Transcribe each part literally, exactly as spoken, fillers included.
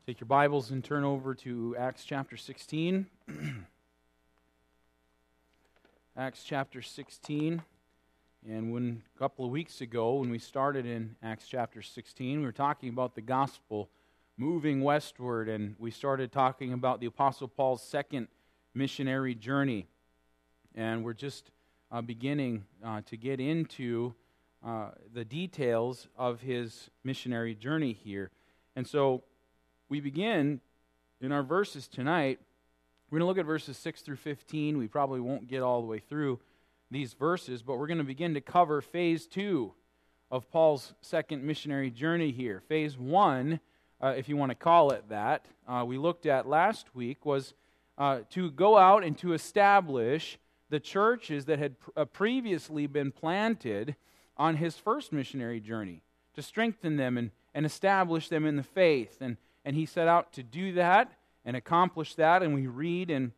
Take your Bibles and turn over to Acts chapter sixteen. Acts chapter sixteen. And when a couple of weeks ago, when we started in Acts chapter sixteen, we were talking about the gospel moving westward, and we started talking about the Apostle Paul's second missionary journey. And we're just uh, beginning uh, to get into uh, the details of his missionary journey here. And so we begin in our verses tonight. We're going to look at verses six through fifteen. We probably won't get all the way through these verses, but we're going to begin to cover phase two of Paul's second missionary journey here. Phase one, uh, if you want to call it that, uh, we looked at last week, was uh, to go out and to establish the churches that had pr- uh, previously been planted on his first missionary journey, to strengthen them and, and establish them in the faith. And And he set out to do that and accomplish that. And we read in,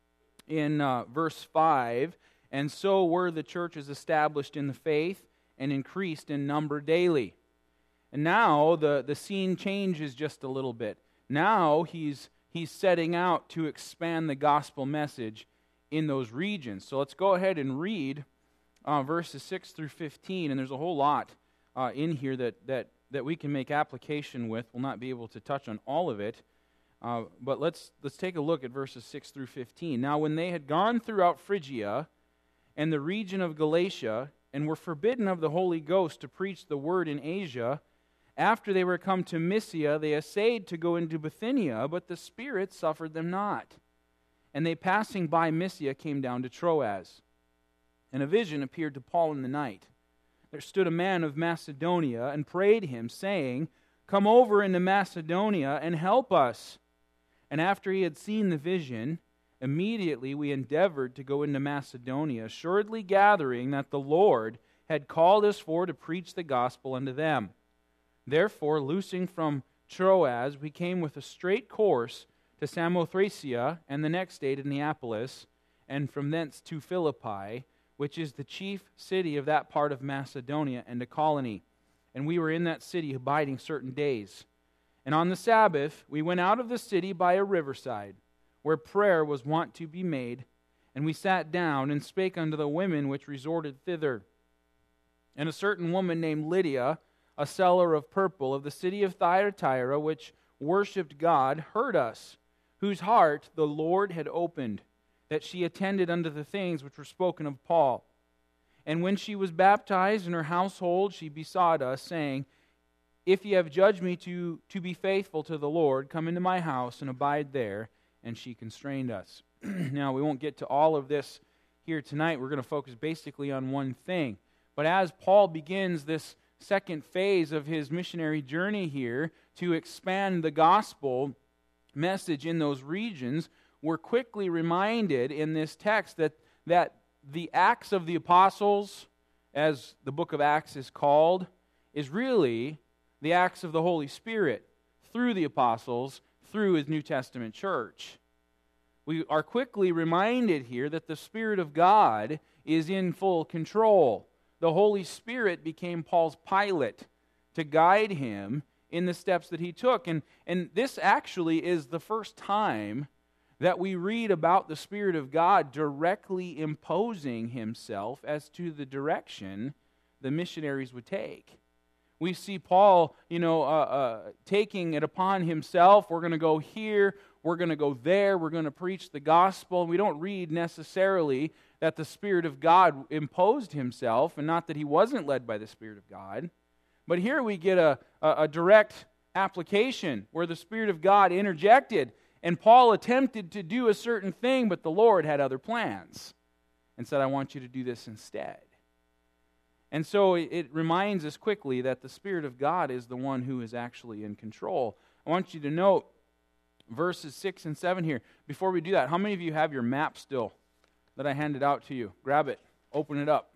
in uh, verse five, and so were the churches established in the faith and increased in number daily. And now the, the scene changes just a little bit. Now he's, he's setting out to expand the gospel message in those regions. So let's go ahead and read uh, verses six through fifteen. And there's a whole lot uh, in here that that that we can make application with. We'll not be able to touch on all of it, uh, but let's let's take a look at verses six through fifteen. Now when they had gone throughout Phrygia and the region of Galatia, and were forbidden of the Holy Ghost to preach the word in Asia, after they were come to Mysia, they essayed to go into Bithynia, but the Spirit suffered them not. And they passing by Mysia came down to Troas. And a vision appeared to Paul in the night. There stood a man of Macedonia and prayed him, saying, Come over into Macedonia and help us. And after he had seen the vision, immediately we endeavored to go into Macedonia, assuredly gathering that the Lord had called us for to preach the gospel unto them. Therefore, loosing from Troas, we came with a straight course to Samothracia, and the next day to Neapolis, and from thence to Philippi, which is the chief city of that part of Macedonia, and a colony. And we were in that city abiding certain days. And on the Sabbath we went out of the city by a riverside, where prayer was wont to be made, and we sat down and spake unto the women which resorted thither. And a certain woman named Lydia, a seller of purple of the city of Thyatira, which worshipped God, heard us, whose heart the Lord had opened, that she attended unto the things which were spoken of Paul. And when she was baptized in her household, she besought us, saying, If ye have judged me to, to be faithful to the Lord, come into my house and abide there. And she constrained us. Now, we won't get to all of this here tonight. We're going to focus basically on one thing. But as Paul begins this second phase of his missionary journey here to expand the gospel message in those regions, we're quickly reminded in this text that, that the Acts of the Apostles, as the book of Acts is called, is really the Acts of the Holy Spirit through the apostles, through his New Testament church. We are quickly reminded here that the Spirit of God is in full control. The Holy Spirit became Paul's pilot to guide him in the steps that he took. And, and this actually is the first time that we read about the Spirit of God directly imposing himself as to the direction the missionaries would take. We see Paul, you know, uh, uh, taking it upon himself. We're going to go here, we're going to go there, we're going to preach the gospel. And we don't read necessarily that the Spirit of God imposed himself, and not that he wasn't led by the Spirit of God. But here we get a, a, a direct application where the Spirit of God interjected, and Paul attempted to do a certain thing, but the Lord had other plans and said, I want you to do this instead. And so it reminds us quickly that the Spirit of God is the one who is actually in control. I want you to note verses six and seven here. Before we do that, how many of you have your map still that I handed out to you? Grab it. Open it up.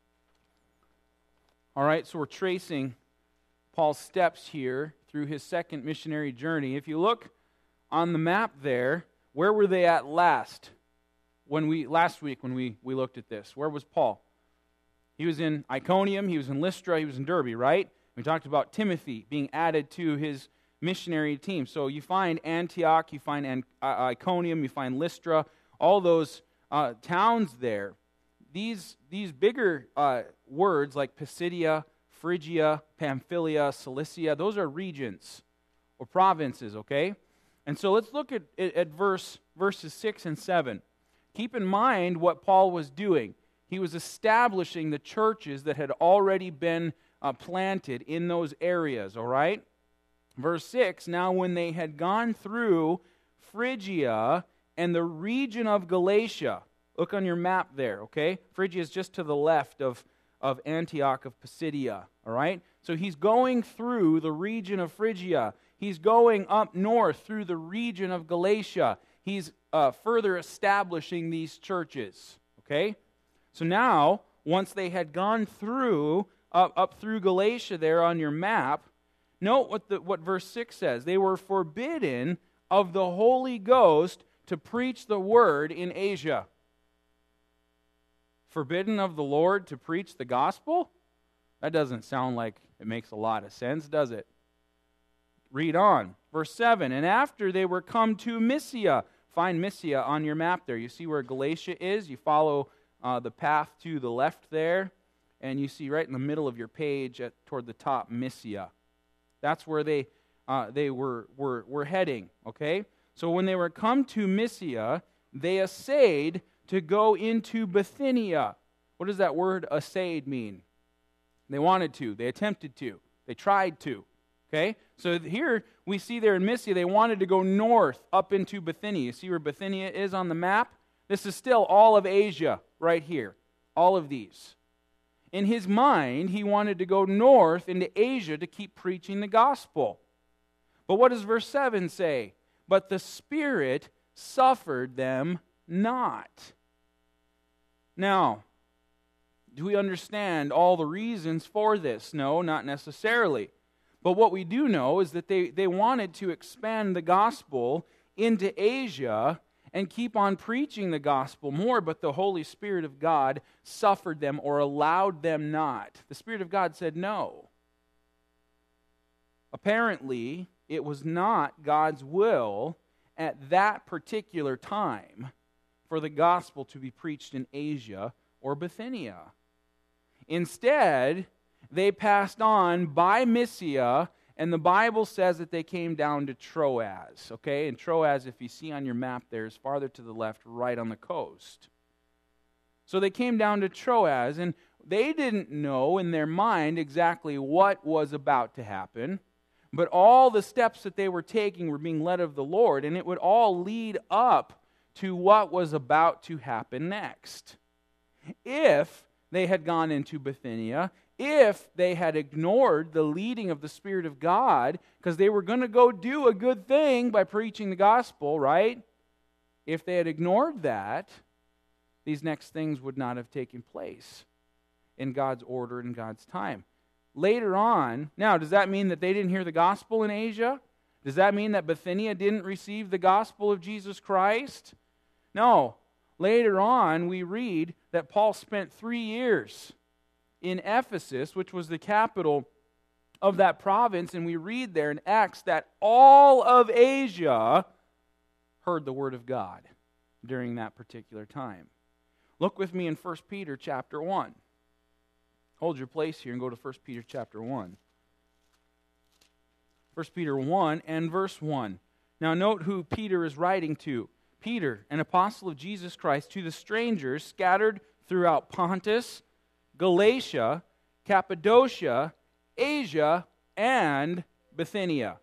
All right, so we're tracing Paul's steps here through his second missionary journey. If you look on the map there, where were they at last? When we last week when we, we looked at this, where was Paul? He was in Iconium, he was in Lystra, he was in Derbe, right? We talked about Timothy being added to his missionary team. So you find Antioch, you find An- Iconium, you find Lystra, all those uh, towns there. These, these bigger uh, words like Pisidia, Phrygia, Pamphylia, Cilicia, those are regions or provinces, okay? And so let's look at, at, at verse verses six and seven. Keep in mind what Paul was doing. He was establishing the churches that had already been uh, planted in those areas, all right? Verse six, now when they had gone through Phrygia and the region of Galatia, look on your map there, okay? Phrygia is just to the left of, of Antioch of Pisidia, all right? So he's going through the region of Phrygia. He's going up north through the region of Galatia. He's uh, further establishing these churches, okay? So now, once they had gone through, up, up through Galatia there on your map, note what, the, what verse six says. They were forbidden of the Holy Ghost to preach the word in Asia. Forbidden of the Lord to preach the gospel? That doesn't sound like it makes a lot of sense, does it? Read on. Verse seven, and after they were come to Mysia. Find Mysia on your map there. You see where Galatia is? You follow uh, the path to the left there, and you see right in the middle of your page at, toward the top, Mysia. That's where they uh, they were, were, were heading, okay? So when they were come to Mysia, they essayed to go into Bithynia. What does that word essayed mean? They wanted to. They attempted to. They tried to. Okay? So here we see there in Mysia, they wanted to go north up into Bithynia. You see where Bithynia is on the map? This is still all of Asia right here. All of these. In his mind, he wanted to go north into Asia to keep preaching the gospel. But what does verse seven say? But the Spirit suffered them not. Now, do we understand all the reasons for this? No, not necessarily. But what we do know is that they, they wanted to expand the gospel into Asia and keep on preaching the gospel more, but the Holy Spirit of God suffered them or allowed them not. The Spirit of God said no. Apparently, it was not God's will at that particular time for the gospel to be preached in Asia or Bithynia. Instead, they passed on by Mysia, and the Bible says that they came down to Troas. Okay, and Troas, if you see on your map there, is farther to the left, right on the coast. So they came down to Troas, and they didn't know in their mind exactly what was about to happen, but all the steps that they were taking were being led of the Lord, and it would all lead up to what was about to happen next. If they had gone into Bithynia, if they had ignored the leading of the Spirit of God, because they were going to go do a good thing by preaching the gospel, right? If they had ignored that, these next things would not have taken place in God's order and God's time. Later on, now, does that mean that they didn't hear the gospel in Asia? Does that mean that Bithynia didn't receive the gospel of Jesus Christ? No. Later on, we read that Paul spent three years in Ephesus, which was the capital of that province, and we read there in Acts that all of Asia heard the word of God during that particular time. Look with me in First Peter chapter one. Hold your place here and go to First Peter chapter one. First Peter one and verse one. Now note who Peter is writing to. Peter, an apostle of Jesus Christ, to the strangers scattered throughout Pontus, Galatia, Cappadocia, Asia, and Bithynia.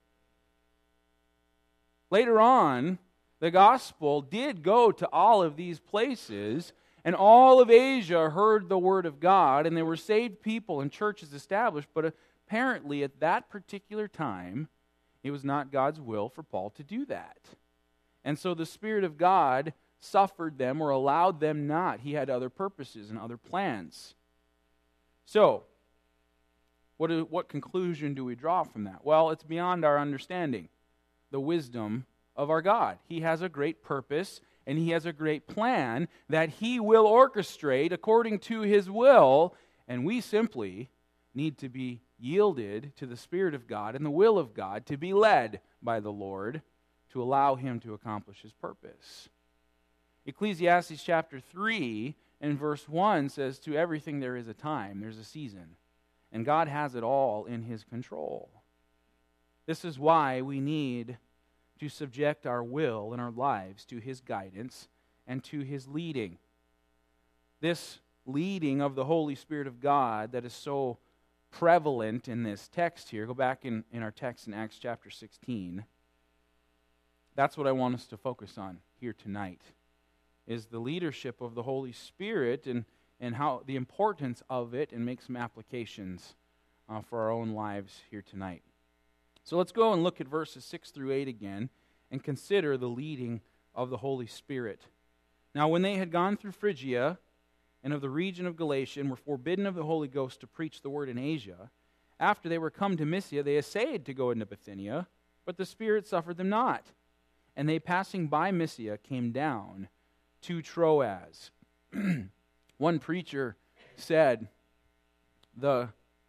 Later on, the gospel did go to all of these places, and all of Asia heard the word of God, and there were saved people and churches established, but apparently at that particular time, it was not God's will for Paul to do that. And so the Spirit of God suffered them or allowed them not. He had other purposes and other plans. So, what, do, what conclusion do we draw from that? Well, it's beyond our understanding. The wisdom of our God. He has a great purpose and He has a great plan that He will orchestrate according to His will, and we simply need to be yielded to the Spirit of God and the will of God to be led by the Lord to allow him to accomplish his purpose. Ecclesiastes chapter three and verse one says, to everything there is a time, there's a season, and God has it all in his control. This is why we need to subject our will and our lives to his guidance and to his leading. This leading of the Holy Spirit of God that is so prevalent in this text here, go back in, in our text in Acts chapter sixteen, that's what I want us to focus on here tonight, is the leadership of the Holy Spirit and, and how the importance of it, and make some applications uh, for our own lives here tonight. So let's go and look at verses six through eight again and consider the leading of the Holy Spirit. Now, when they had gone through Phrygia and of the region of Galatia and were forbidden of the Holy Ghost to preach the word in Asia, after they were come to Mysia, they essayed to go into Bithynia, but the Spirit suffered them not. And they, passing by Mysia, came down to Troas. One preacher said, the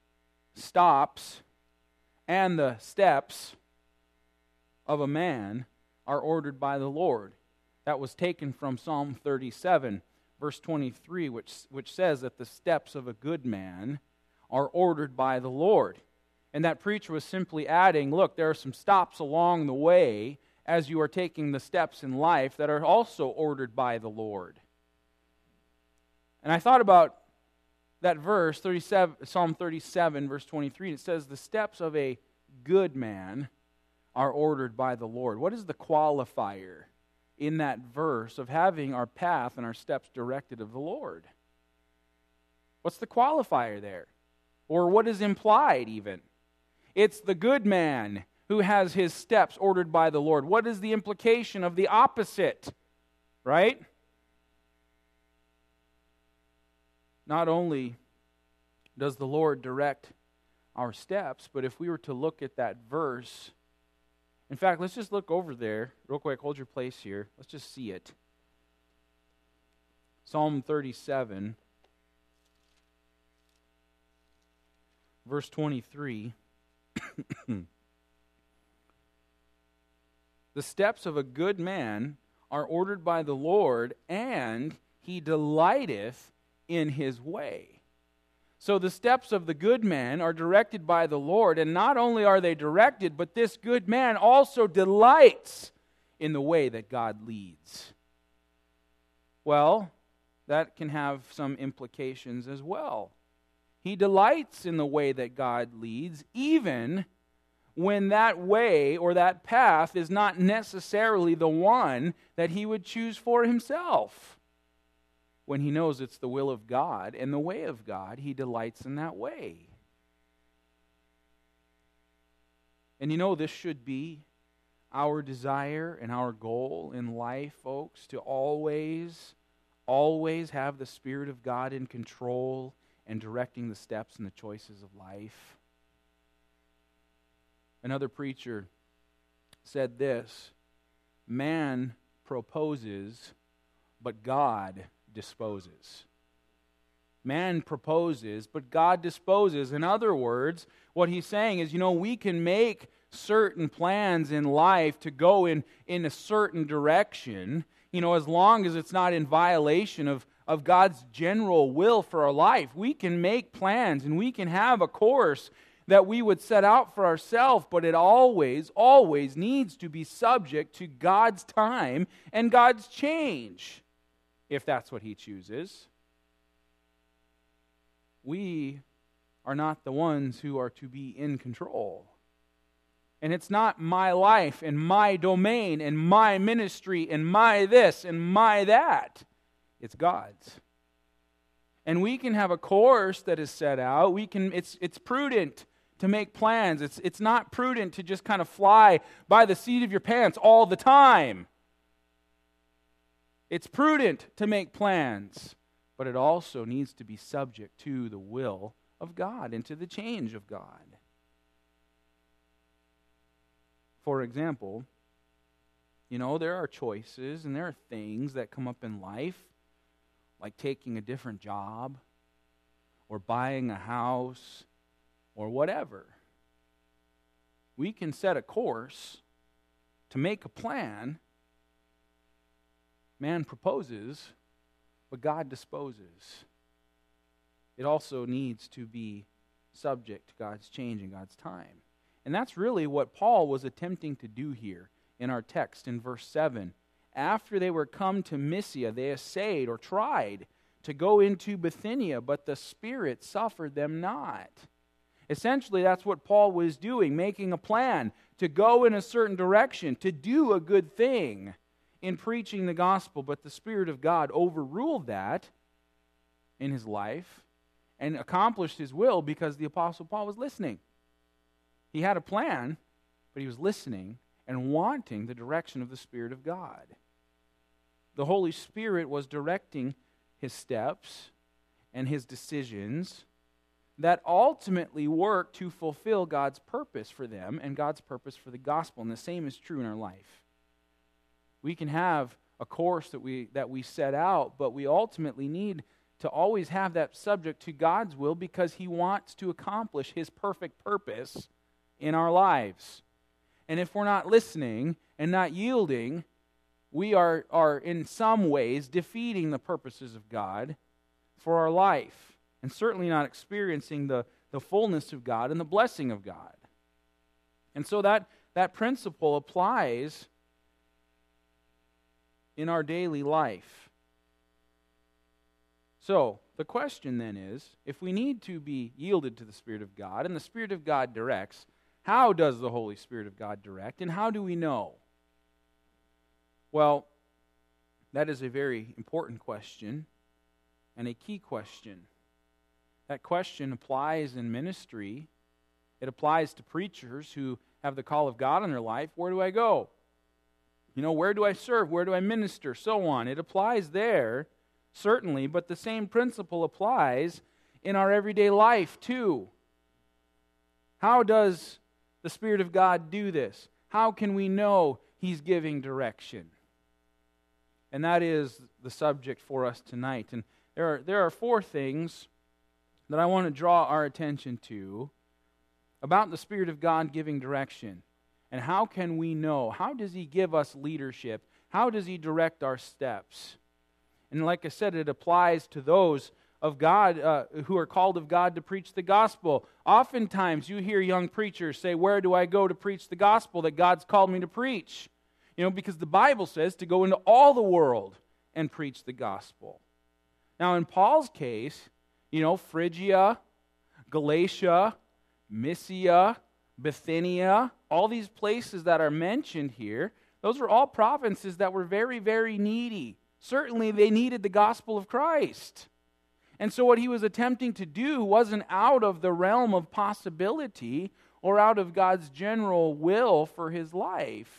stops and the steps of a man are ordered by the Lord. That was taken from Psalm thirty-seven, verse twenty-three, which, which says that the steps of a good man are ordered by the Lord. And that preacher was simply adding, look, there are some stops along the way as you are taking the steps in life that are also ordered by the Lord. And I thought about that verse, thirty-seven, Psalm thirty-seven, verse twenty-three, and it says, the steps of a good man are ordered by the Lord. What is the qualifier in that verse of having our path and our steps directed of the Lord? What's the qualifier there? Or what is implied even? It's the good man who has his steps ordered by the Lord. What is the implication of the opposite? Right? Not only does the Lord direct our steps, but if we were to look at that verse, in fact, let's just look over there real quick. Hold your place here. Let's just see it. Psalm thirty-seven, verse twenty-three. The steps of a good man are ordered by the Lord, and he delighteth in his way. So the steps of the good man are directed by the Lord, and not only are they directed, but this good man also delights in the way that God leads. Well, that can have some implications as well. He delights in the way that God leads, even when that way or that path is not necessarily the one that he would choose for himself. When he knows it's the will of God and the way of God, he delights in that way. And you know, this should be our desire and our goal in life, folks, to always, always have the Spirit of God in control and directing the steps and the choices of life. Another preacher said this, man proposes, but God disposes. Man proposes, but God disposes. In other words, what he's saying is, you know, we can make certain plans in life to go in, in a certain direction, you know, as long as it's not in violation of, of God's general will for our life. We can make plans and we can have a course that we would set out for ourselves, but it always, always needs to be subject to God's time and God's change, if that's what he chooses. We are not the ones who are to be in control. And it's not my life and my domain and my ministry and my this and my that. It's God's. And we can have a course that is set out. We can. It's it's prudent to make plans. It's it's not prudent to just kind of fly by the seat of your pants all the time. It's prudent to make plans, but it also needs to be subject to the will of God and to the change of God. For example, you know, there are choices and there are things that come up in life, like taking a different job or buying a house or whatever. We can set a course to make a plan. Man proposes, but God disposes. It also needs to be subject to God's change and God's time. And that's really what Paul was attempting to do here in our text in verse seven. After they were come to Mysia, they essayed or tried to go into Bithynia, but the Spirit suffered them not. Essentially, that's what Paul was doing, making a plan to go in a certain direction, to do a good thing in preaching the gospel, but the Spirit of God overruled that in his life and accomplished his will because the Apostle Paul was listening. He had a plan, but he was listening and wanting the direction of the Spirit of God. The Holy Spirit was directing his steps and his decisions that ultimately work to fulfill God's purpose for them and God's purpose for the gospel. And the same is true in our life. We can have a course that we that we set out, but we ultimately need to always have that subject to God's will because he wants to accomplish his perfect purpose in our lives. And if we're not listening and not yielding, we are, are in some ways defeating the purposes of God for our life, and certainly not experiencing the, the fullness of God and the blessing of God. And so that, that principle applies in our daily life. So, the question then is, if we need to be yielded to the Spirit of God, and the Spirit of God directs, how does the Holy Spirit of God direct, and how do we know? Well, that is a very important question and a key question. That question applies in ministry. It applies to preachers who have the call of God in their life. Where do I go? You know, where do I serve? Where do I minister? So on. It applies there, certainly, but the same principle applies in our everyday life too. How does the Spirit of God do this? How can we know He's giving direction? And that is the subject for us tonight. And there are, there are four things that I want to draw our attention to about the Spirit of God giving direction. And how can we know? How does He give us leadership? How does He direct our steps? And like I said, it applies to those of God uh, who are called of God to preach the gospel. Oftentimes you hear young preachers say, where do I go to preach the gospel that God's called me to preach? You know, because the Bible says to go into all the world and preach the gospel. Now in Paul's case, you know, Phrygia, Galatia, Mysia, Bithynia, all these places that are mentioned here, those were all provinces that were very, very needy. Certainly they needed the gospel of Christ. And so what he was attempting to do wasn't out of the realm of possibility or out of God's general will for his life.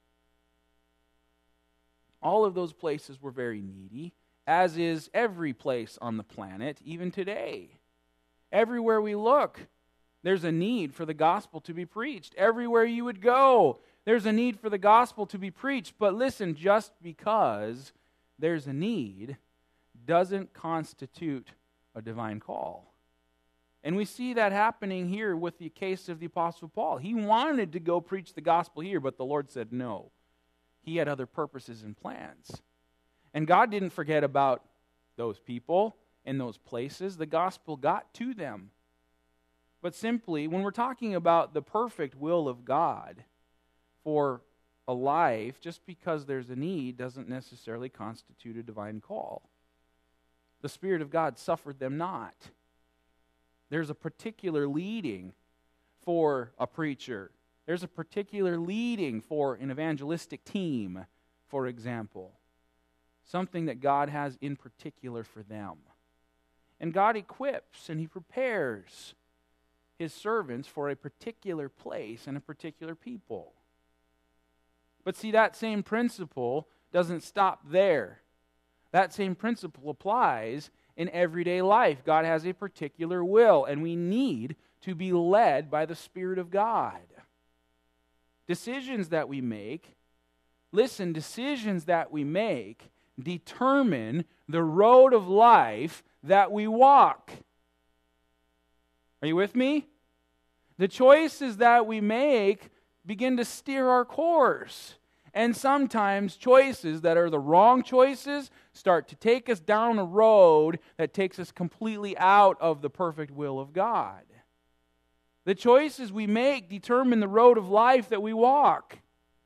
All of those places were very needy, as is every place on the planet, even today. Everywhere we look, there's a need for the gospel to be preached. Everywhere you would go, there's a need for the gospel to be preached. But listen, just because there's a need doesn't constitute a divine call. And we see that happening here with the case of the Apostle Paul. He wanted to go preach the gospel here, but the Lord said no. He had other purposes and plans. And God didn't forget about those people and those places. The gospel got to them. But simply, when we're talking about the perfect will of God for a life, just because there's a need doesn't necessarily constitute a divine call. The Spirit of God suffered them not. There's a particular leading for a preacher. There's a particular leading for an evangelistic team, for example. Something that God has in particular for them. And God equips and He prepares His servants for a particular place and a particular people. But see, that same principle doesn't stop there. That same principle applies in everyday life. God has a particular will, and we need to be led by the Spirit of God. Decisions that we make, listen, decisions that we make determine the road of life that we walk. Are you with me? The choices that we make begin to steer our course. And sometimes choices that are the wrong choices start to take us down a road that takes us completely out of the perfect will of God. The choices we make determine the road of life that we walk.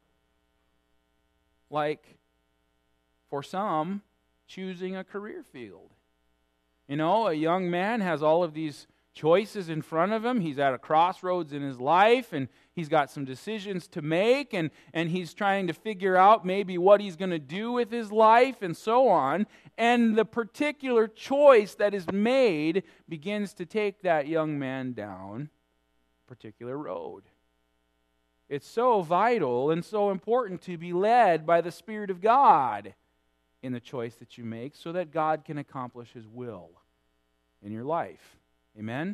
Like, for some, choosing a career field. You know, a young man has all of these choices in front of him. He's at a crossroads in his life, and he's got some decisions to make, and, and he's trying to figure out maybe what he's going to do with his life, and so on. And the particular choice that is made begins to take that young man down a particular road. It's so vital and so important to be led by the Spirit of God in the choice that you make so that God can accomplish His will in your life. Amen?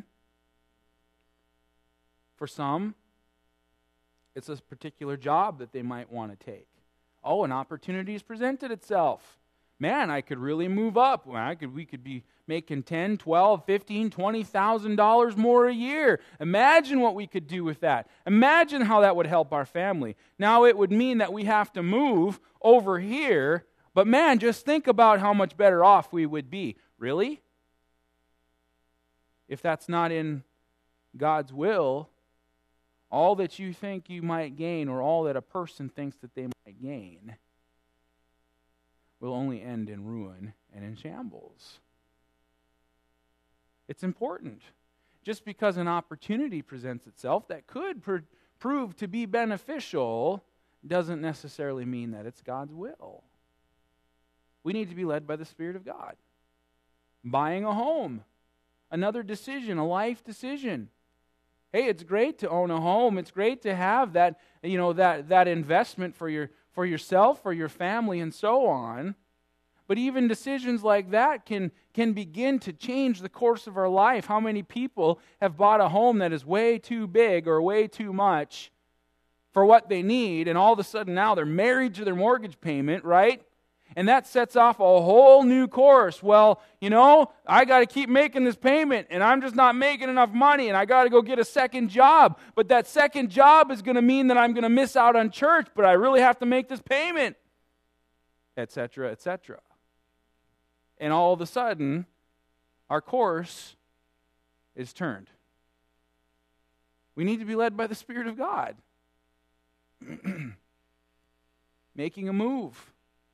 For some, it's a particular job that they might want to take. Oh, an opportunity has presented itself. Man, I could really move up. I could, we could be making ten, twelve, fifteen, twenty thousand dollars more a year. Imagine what we could do with that. Imagine how that would help our family. Now, it would mean that we have to move over here, but man, just think about how much better off we would be. Really? If that's not in God's will, all that you think you might gain, or all that a person thinks that they might gain, will only end in ruin and in shambles. It's important. Just because an opportunity presents itself that could pr- prove to be beneficial doesn't necessarily mean that it's God's will. We need to be led by the Spirit of God. Buying a home, another decision, a life decision. Hey, it's great to own a home. It's great to have that, you know, that, that investment for your for yourself, for your family, and so on. But even decisions like that can, can begin to change the course of our life. How many people have bought a home that is way too big or way too much for what they need, and all of a sudden now they're married to their mortgage payment, right? And that sets off a whole new course. Well, you know, I got to keep making this payment, and I'm just not making enough money, and I got to go get a second job. But that second job is going to mean that I'm going to miss out on church, but I really have to make this payment, et cetera, et cetera. And all of a sudden, our course is turned. We need to be led by the Spirit of God. Making a move.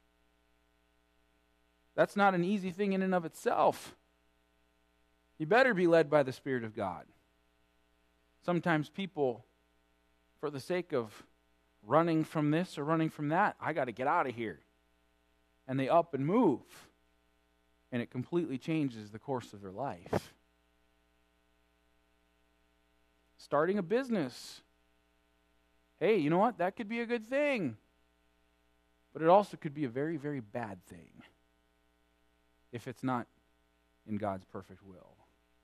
That's not an easy thing in and of itself. You better be led by the Spirit of God. Sometimes people, for the sake of running from this or running from that, I got to get out of here. And they up and move. And it completely changes the course of their life. Starting a business. Hey, you know what? That could be a good thing. But it also could be a very, very bad thing if it's not in God's perfect will.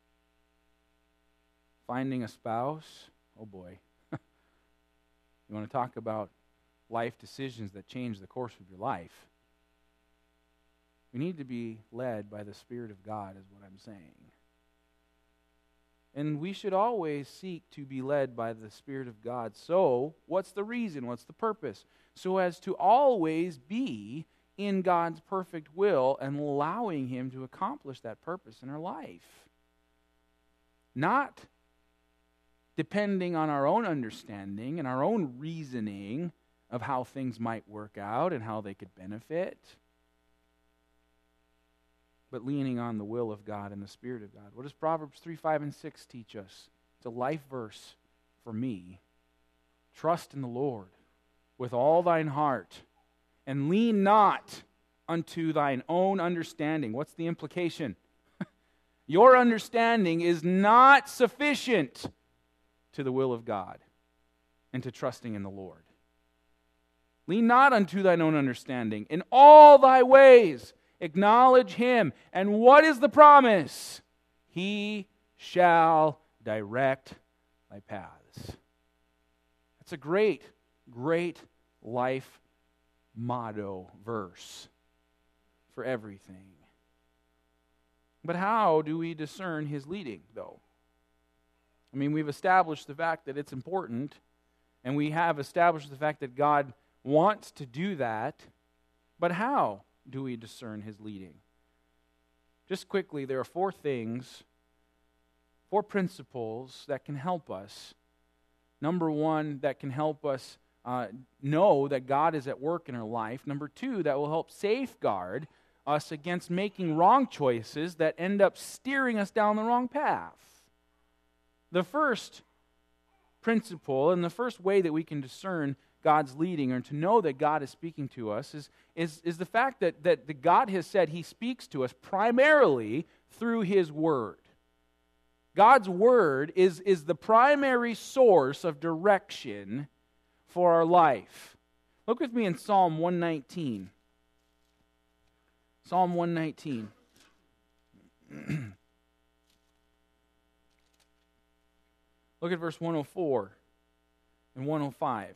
Finding a spouse, oh boy. You want to talk about life decisions that change the course of your life. We need to be led by the Spirit of God, is what I'm saying. And we should always seek to be led by the Spirit of God. So, what's the reason? What's the purpose? So as to always be in God's perfect will and allowing Him to accomplish that purpose in our life. Not depending on our own understanding and our own reasoning of how things might work out and how they could benefit, but leaning on the will of God and the Spirit of God. What does Proverbs three, five, and six teach us? It's a life verse for me. Trust in the Lord with all thine heart, and lean not unto thine own understanding. What's the implication? Your understanding is not sufficient to the will of God and to trusting in the Lord. Lean not unto thine own understanding. In all thy ways acknowledge Him. And what is the promise? He shall direct thy paths. That's a great, great life motto verse for everything. But how do we discern His leading, though? I mean, we've established the fact that it's important, and we have established the fact that God wants to do that, but how do we discern His leading? Just quickly, there are four things, four principles that can help us. Number one, that can help us uh, know that God is at work in our life. Number two, that will help safeguard us against making wrong choices that end up steering us down the wrong path. The first principle and the first way that we can discern God's leading or to know that God is speaking to us is, is, is the fact that, that the God has said He speaks to us primarily through His Word. God's Word is, is the primary source of direction for our life. Look with me in Psalm one nineteen. Psalm one nineteen. Look at verse one oh four and one oh five.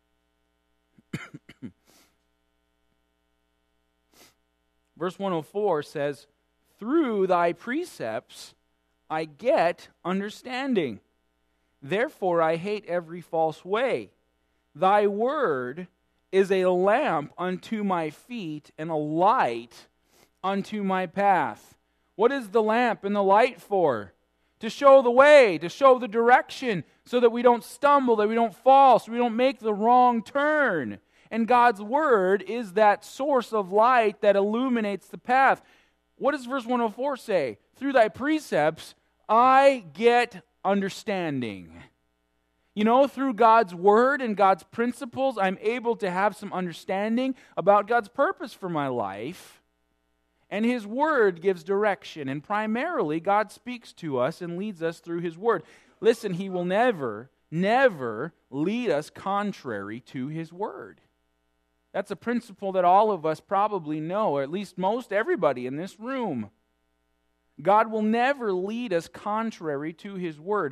Verse one oh four says, "Through thy precepts I get understanding. Therefore I hate every false way. Thy word is a lamp unto my feet and a light unto my path." What is the lamp and the light for? To show the way, to show the direction, so that we don't stumble, that we don't fall, so we don't make the wrong turn. And God's Word is that source of light that illuminates the path. What does verse one oh four say? "Through thy precepts I get understanding." You know, through God's Word and God's principles, I'm able to have some understanding about God's purpose for my life. And His Word gives direction. And primarily, God speaks to us and leads us through His Word. Listen, He will never, never lead us contrary to His Word. That's a principle that all of us probably know, or at least most everybody in this room. God will never lead us contrary to His Word.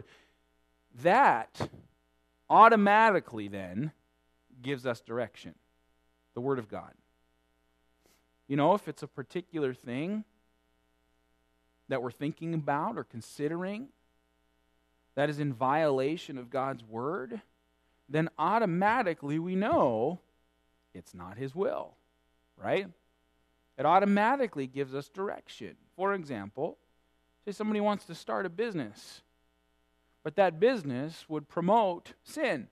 That automatically then gives us direction. The Word of God. You know, if it's a particular thing that we're thinking about or considering that is in violation of God's Word, then automatically we know it's not His will, right? It automatically gives us direction. For example, say somebody wants to start a business, but that business would promote sin.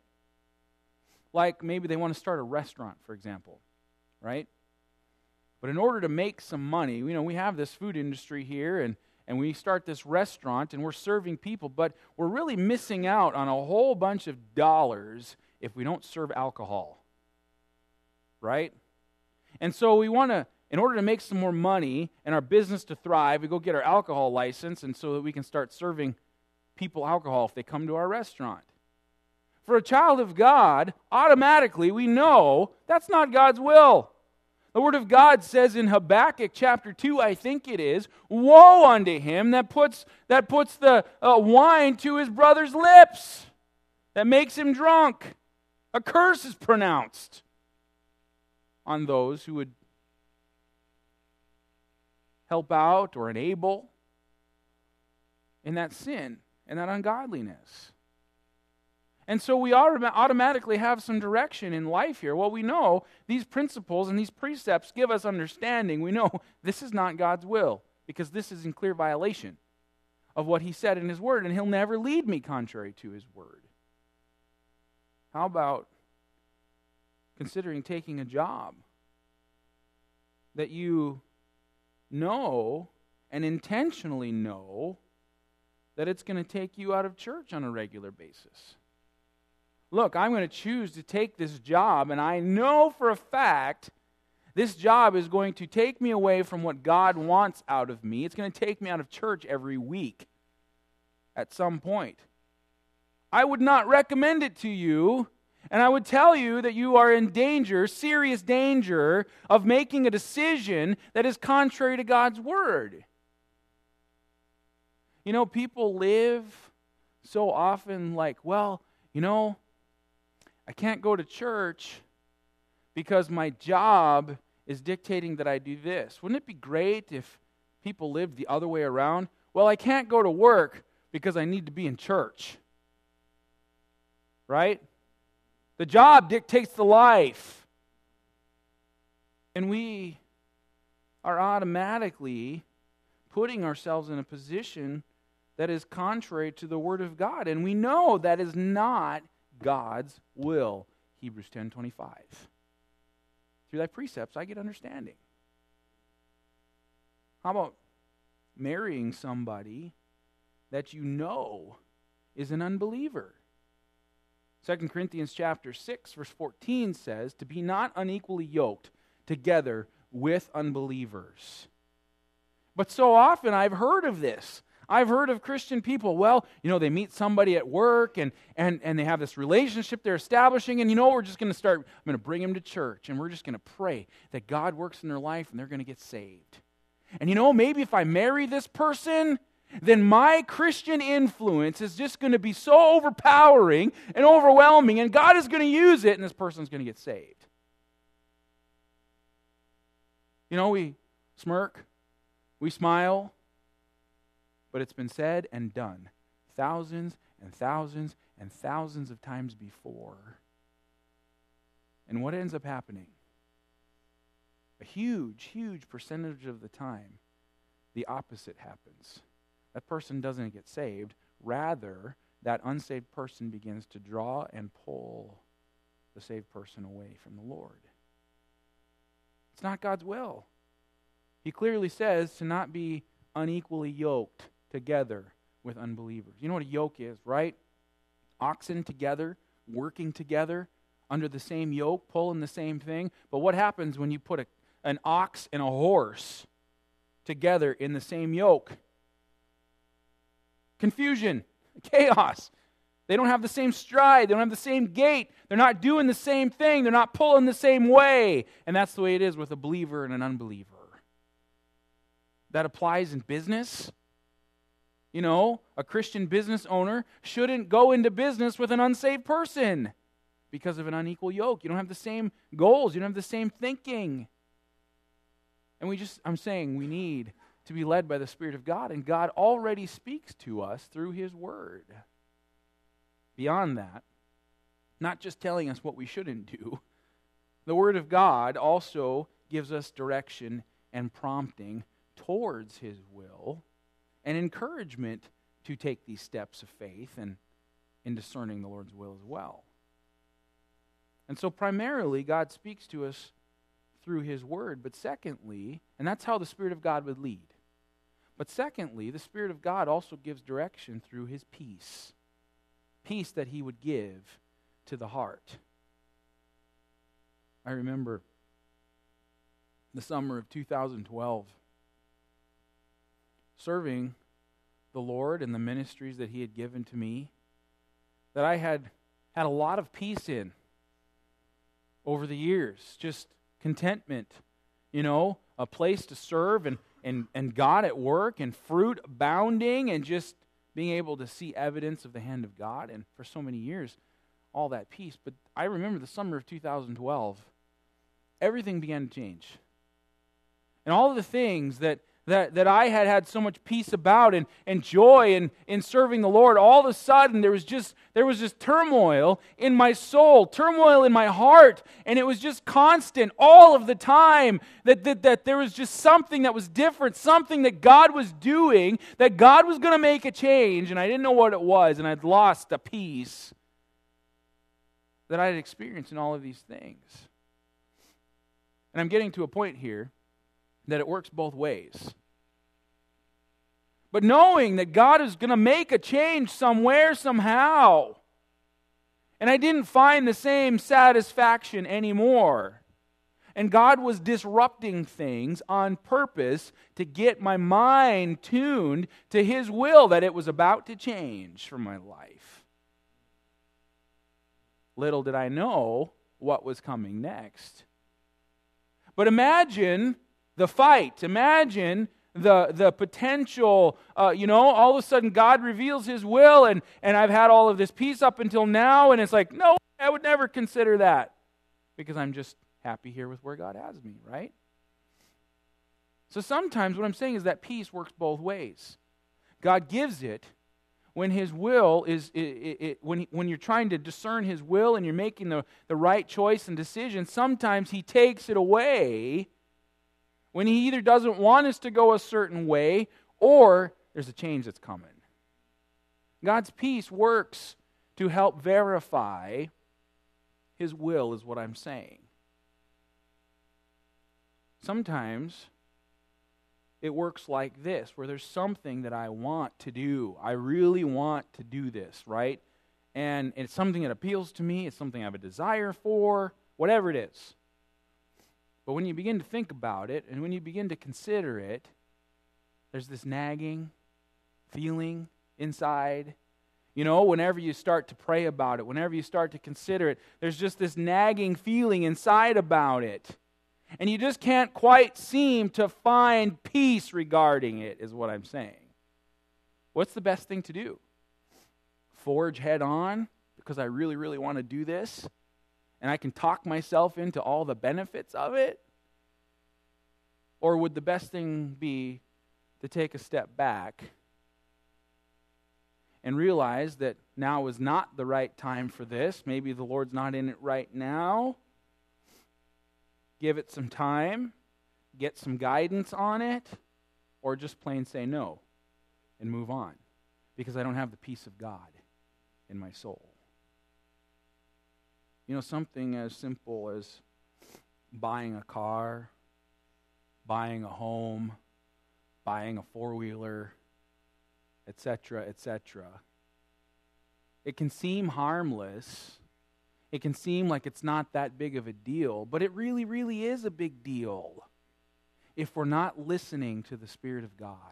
Like maybe they want to start a restaurant, for example, right? But in order to make some money, you know, we have this food industry here, and, and we start this restaurant, and we're serving people, but we're really missing out on a whole bunch of dollars if we don't serve alcohol, right? And so we want to, in order to make some more money and our business to thrive, we go get our alcohol license, and so that we can start serving people alcohol if they come to our restaurant. For a child of God, automatically we know that's not God's will. The Word of God says in Habakkuk chapter two, I think it is, "Woe unto him that puts that puts the uh, wine to his brother's lips, that makes him drunk. A curse is pronounced on those who would help out or enable in that sin and that ungodliness." And so we automatically have some direction in life here. Well, we know these principles and these precepts give us understanding. We know this is not God's will because this is in clear violation of what He said in His Word, and He'll never lead me contrary to His Word. How about considering taking a job that you know and intentionally know that it's going to take you out of church on a regular basis? Look, I'm going to choose to take this job, and I know for a fact this job is going to take me away from what God wants out of me. It's going to take me out of church every week at some point. I would not recommend it to you, and I would tell you that you are in danger, serious danger, of making a decision that is contrary to God's Word. You know, people live so often like, well, you know, I can't go to church because my job is dictating that I do this. Wouldn't it be great if people lived the other way around? Well, I can't go to work because I need to be in church. Right? The job dictates the life. And we are automatically putting ourselves in a position that is contrary to the Word of God. And we know that is not God's will. Hebrews ten twenty-five. Through thy precepts I get understanding. How about marrying somebody that you know is an unbeliever? Second Corinthians chapter six, verse fourteen says, to be not unequally yoked together with unbelievers. But so often I've heard of this. I've heard of Christian people, well, you know, they meet somebody at work and, and, and they have this relationship they're establishing, and you know, we're just going to start, I'm going to bring them to church, and we're just going to pray that God works in their life and they're going to get saved. And you know, maybe if I marry this person, then my Christian influence is just going to be so overpowering and overwhelming, and God is going to use it, and this person's going to get saved. You know, we smirk, we smile, but it's been said and done thousands and thousands and thousands of times before. And what ends up happening? A huge, huge percentage of the time, the opposite happens. That person doesn't get saved. Rather, that unsaved person begins to draw and pull the saved person away from the Lord. It's not God's will. He clearly says to not be unequally yoked together with unbelievers. You know what a yoke is, right? Oxen together, working together, under the same yoke, pulling the same thing. But what happens when you put a, an ox and a horse together in the same yoke? Confusion, chaos. They don't have the same stride. They don't have the same gait. They're not doing the same thing. They're not pulling the same way. And that's the way it is with a believer and an unbeliever. That applies in business. You know, a Christian business owner shouldn't go into business with an unsaved person because of an unequal yoke. You don't have the same goals. You don't have the same thinking. And we just, I'm saying, we need to be led by the Spirit of God, and God already speaks to us through His Word. Beyond that, not just telling us what we shouldn't do, the Word of God also gives us direction and prompting towards His will and encouragement to take these steps of faith and in discerning the Lord's will as well. And so primarily, God speaks to us through His Word, but secondly, and that's how the Spirit of God would lead. But secondly, the Spirit of God also gives direction through His peace. Peace that He would give to the heart. I remember the summer of two thousand twelve, serving the Lord and the ministries that He had given to me, that I had had a lot of peace in over the years. Just contentment, you know, a place to serve and, and, and God at work and fruit abounding and just being able to see evidence of the hand of God. And for so many years, all that peace. But I remember the summer of two thousand twelve, everything began to change. And all of the things that That, that I had had so much peace about and, and joy in, in serving the Lord, all of a sudden there was just there was just turmoil in my soul, turmoil in my heart, and it was just constant all of the time that, that, that there was just something that was different, something that God was doing, that God was going to make a change, and I didn't know what it was, and I'd lost the peace that I had experienced in all of these things. And I'm getting to a point here that it works both ways. But knowing that God is going to make a change somewhere, somehow. And I didn't find the same satisfaction anymore. And God was disrupting things on purpose to get my mind tuned to His will, that it was about to change for my life. Little did I know what was coming next. But imagine the fight. Imagine the the potential, uh, you know, all of a sudden God reveals His will and, and I've had all of this peace up until now, and it's like, no, I would never consider that because I'm just happy here with where God has me, right? So sometimes what I'm saying is that peace works both ways. God gives it when His will is, it, it, when, when you're trying to discern His will and you're making the, the right choice and decision, sometimes He takes it away when He either doesn't want us to go a certain way or there's a change that's coming. God's peace works to help verify His will, is what I'm saying. Sometimes it works like this, where there's something that I want to do. I really want to do this, right? And it's something that appeals to me. It's something I have a desire for, whatever it is. But when you begin to think about it, and when you begin to consider it, there's this nagging feeling inside. You know, whenever you start to pray about it, whenever you start to consider it, there's just this nagging feeling inside about it. And you just can't quite seem to find peace regarding it, is what I'm saying. What's the best thing to do? Forge head on because I really, really want to do this? And I can talk myself into all the benefits of it? Or would the best thing be to take a step back and realize that now is not the right time for this? Maybe the Lord's not in it right now. Give it some time, get some guidance on it, or just plain say no and move on because I don't have the peace of God in my soul. You know, something as simple as buying a car, buying a home, buying a four-wheeler, et cetera, et cetera. It can seem harmless. It can seem like it's not that big of a deal, but it really, really is a big deal if we're not listening to the Spirit of God.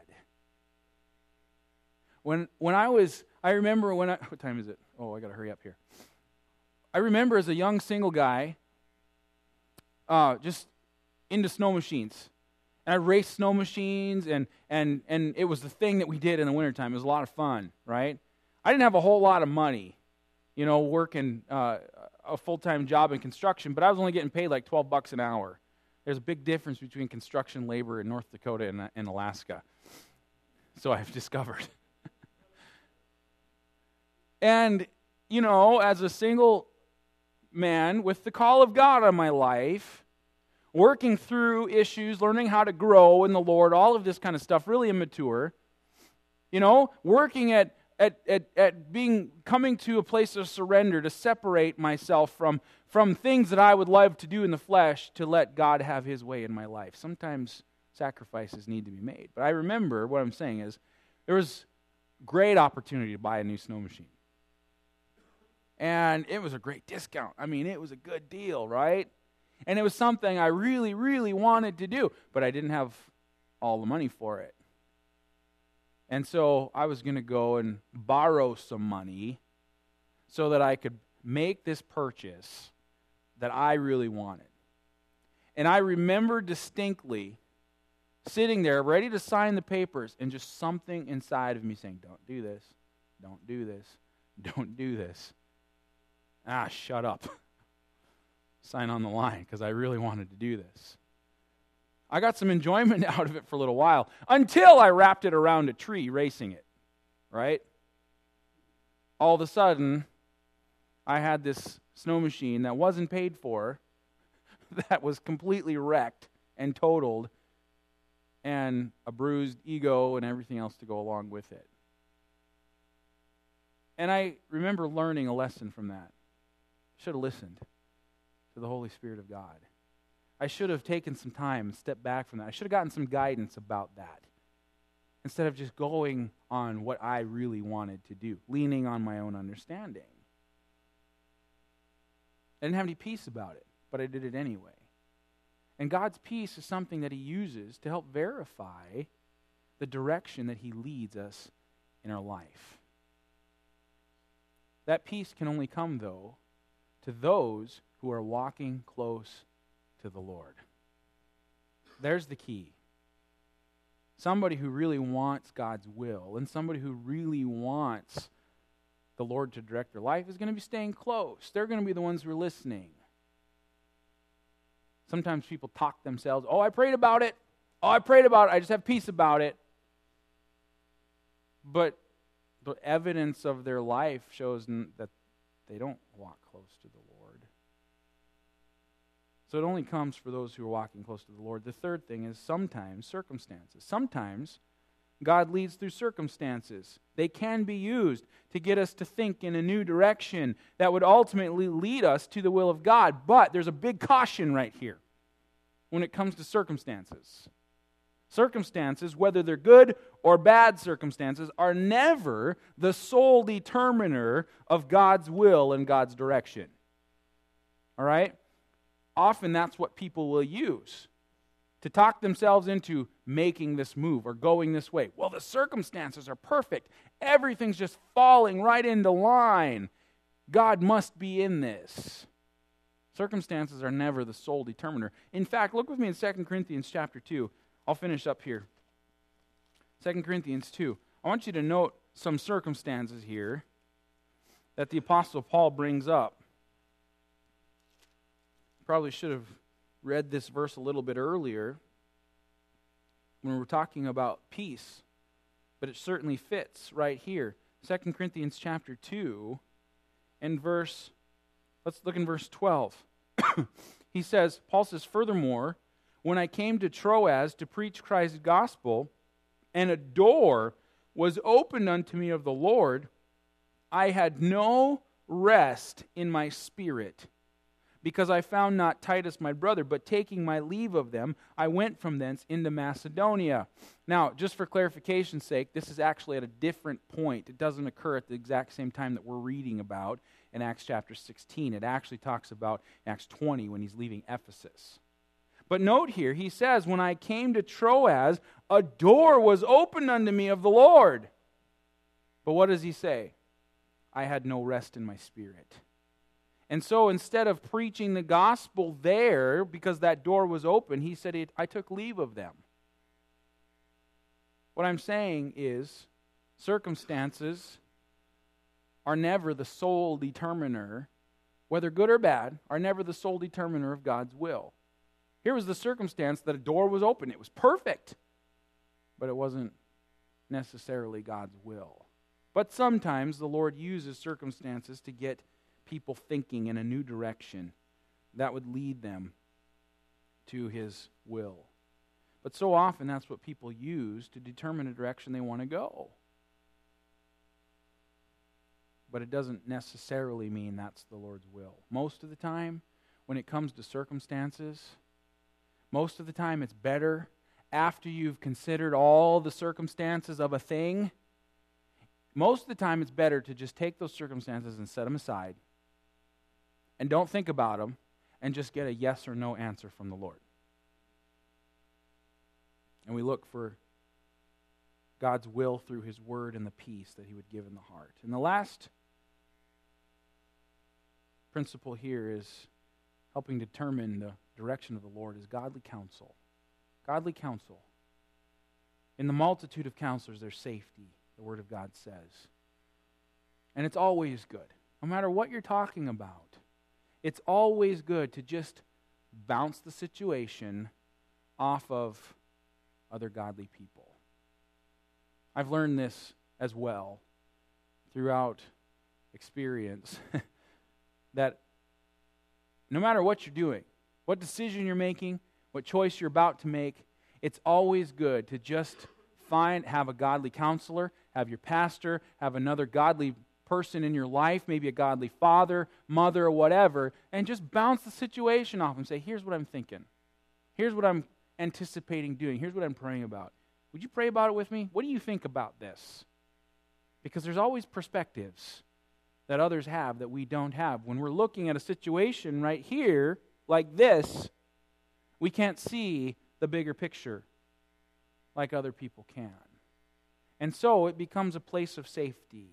When when I was, I remember when I, what time is it? Oh, I got to hurry up here. I remember as a young single guy, uh, just into snow machines. And I raced snow machines, and, and, and it was the thing that we did in the wintertime. It was a lot of fun, right? I didn't have a whole lot of money, you know, working uh, a full-time job in construction, but I was only getting paid like twelve bucks an hour. There's a big difference between construction labor in North Dakota and, and Alaska. So I've discovered. And, you know, as a single man with the call of God on my life, working through issues, learning how to grow in the Lord, all of this kind of stuff, really immature, you know, working at At, at, at being coming to a place of surrender to separate myself from, from things that I would love to do in the flesh to let God have His way in my life. Sometimes sacrifices need to be made. But I remember what I'm saying is there was great opportunity to buy a new snow machine. And it was a great discount. I mean, it was a good deal, right? And it was something I really, really wanted to do, but I didn't have all the money for it. And so I was going to go and borrow some money so that I could make this purchase that I really wanted. And I remember distinctly sitting there ready to sign the papers and just something inside of me saying, don't do this, don't do this, don't do this. Ah, shut up. Sign on the line because I really wanted to do this. I got some enjoyment out of it for a little while until I wrapped it around a tree racing it, right? All of a sudden, I had this snow machine that wasn't paid for, that was completely wrecked and totaled, and a bruised ego and everything else to go along with it. And I remember learning a lesson from that. I should have listened to the Holy Spirit of God. I should have taken some time and stepped back from that. I should have gotten some guidance about that instead of just going on what I really wanted to do, leaning on my own understanding. I didn't have any peace about it, but I did it anyway. And God's peace is something that He uses to help verify the direction that He leads us in our life. That peace can only come, though, to those who are walking close to the Lord. There's the key. Somebody who really wants God's will and somebody who really wants the Lord to direct their life is going to be staying close. They're going to be the ones who are listening. Sometimes people talk themselves, oh, I prayed about it. Oh, I prayed about it. I just have peace about it. But the evidence of their life shows n- that they don't walk close to the Lord. So it only comes for those who are walking close to the Lord. The third thing is sometimes circumstances. Sometimes God leads through circumstances. They can be used to get us to think in a new direction that would ultimately lead us to the will of God. But there's a big caution right here when it comes to circumstances. Circumstances, whether they're good or bad circumstances, are never the sole determiner of God's will and God's direction. All right? Often that's what people will use to talk themselves into making this move or going this way. Well, the circumstances are perfect. Everything's just falling right into line. God must be in this. Circumstances are never the sole determiner. In fact, look with me in Second Corinthians chapter two. I'll finish up here. Second Corinthians two. I want you to note some circumstances here that the Apostle Paul brings up. Probably should have read this verse a little bit earlier when we were talking about peace, but it certainly fits right here. Second Corinthians chapter two and verse, let's look in verse twelve. He says, Paul says, furthermore, when I came to Troas to preach Christ's gospel, and a door was opened unto me of the Lord, I had no rest in my spirit, because I found not Titus my brother, but taking my leave of them, I went from thence into Macedonia. Now, just for clarification's sake, this is actually at a different point. It doesn't occur at the exact same time that we're reading about in Acts chapter sixteen. It actually talks about Acts twenty when he's leaving Ephesus. But note here, he says, when I came to Troas, a door was opened unto me of the Lord. But what does he say? I had no rest in my spirit. And so instead of preaching the gospel there, because that door was open, he said, I took leave of them. What I'm saying is, circumstances are never the sole determiner, whether good or bad, are never the sole determiner of God's will. Here was the circumstance that a door was open. It was perfect, but it wasn't necessarily God's will. But sometimes the Lord uses circumstances to get people thinking in a new direction that would lead them to His will. But so often that's what people use to determine a direction they want to go. But it doesn't necessarily mean that's the Lord's will. Most of the time, when it comes to circumstances, most of the time it's better after you've considered all the circumstances of a thing. Most of the time it's better to just take those circumstances and set them aside and don't think about them and just get a yes or no answer from the Lord. And we look for God's will through His Word and the peace that He would give in the heart. And the last principle here is helping determine the direction of the Lord is godly counsel. Godly counsel. In the multitude of counselors, there's safety, the Word of God says. And it's always good. No matter what you're talking about, it's always good to just bounce the situation off of other godly people. I've learned this as well throughout experience that no matter what you're doing, what decision you're making, what choice you're about to make, it's always good to just find, have a godly counselor, have your pastor, have another godly person in your life, maybe a godly father, mother, or whatever, and just bounce the situation off and say, here's what I'm thinking. Here's what I'm anticipating doing. Here's what I'm praying about. Would you pray about it with me? What do you think about this? Because there's always perspectives that others have that we don't have. When we're looking at a situation right here, like this, we can't see the bigger picture like other people can. And so it becomes a place of safety.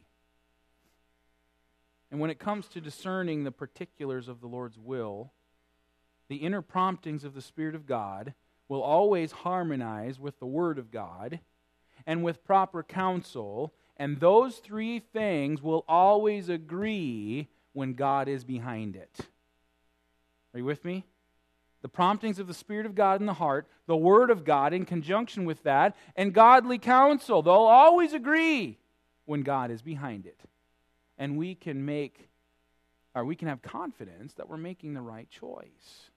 And when it comes to discerning the particulars of the Lord's will, the inner promptings of the Spirit of God will always harmonize with the Word of God and with proper counsel, and those three things will always agree when God is behind it. Are you with me? The promptings of the Spirit of God in the heart, the Word of God in conjunction with that, and godly counsel. They'll always agree when God is behind it. And we can make, or we can have confidence that we're making the right choice.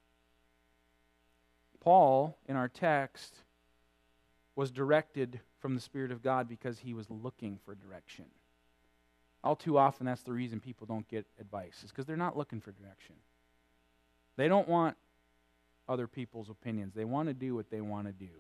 Paul, in our text, was directed from the Spirit of God because he was looking for direction. All too often, that's the reason people don't get advice, is because they're not looking for direction. They don't want other people's opinions. They want to do what they want to do.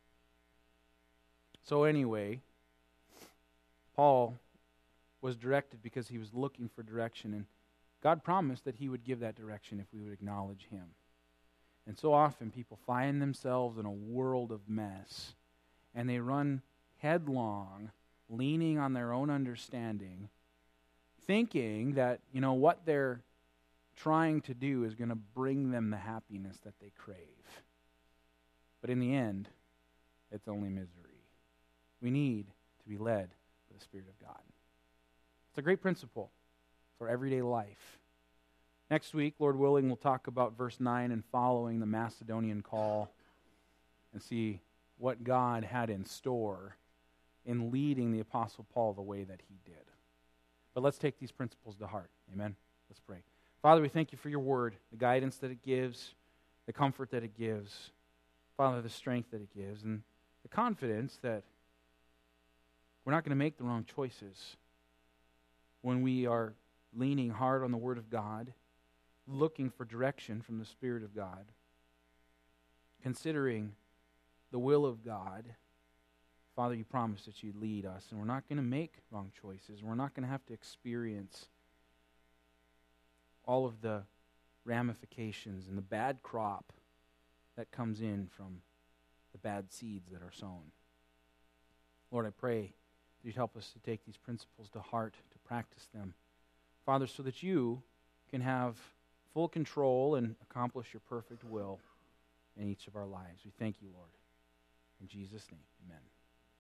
So anyway, Paul was directed because he was looking for direction, and God promised that he would give that direction if we would acknowledge him. And so often people find themselves in a world of mess, and they run headlong, leaning on their own understanding, thinking that, you know, what they're trying to do is going to bring them the happiness that they crave. But in the end, it's only misery. We need to be led by the Spirit of God. It's a great principle for everyday life. Next week, Lord willing, we'll talk about verse nine and following, the Macedonian call, and see what God had in store in leading the Apostle Paul the way that he did. But let's take these principles to heart. Amen? Let's pray. Father, we thank you for your word, the guidance that it gives, the comfort that it gives, Father, the strength that it gives, and the confidence that we're not going to make the wrong choices when we are leaning hard on the Word of God, looking for direction from the Spirit of God, considering the will of God. Father, you promised that you'd lead us, and we're not going to make wrong choices. We're not going to have to experience all of the ramifications and the bad crop that comes in from the bad seeds that are sown. Lord, I pray that you'd help us to take these principles to heart, to practice them, Father, so that you can have full control and accomplish your perfect will in each of our lives. We thank you, Lord. In Jesus' name, amen.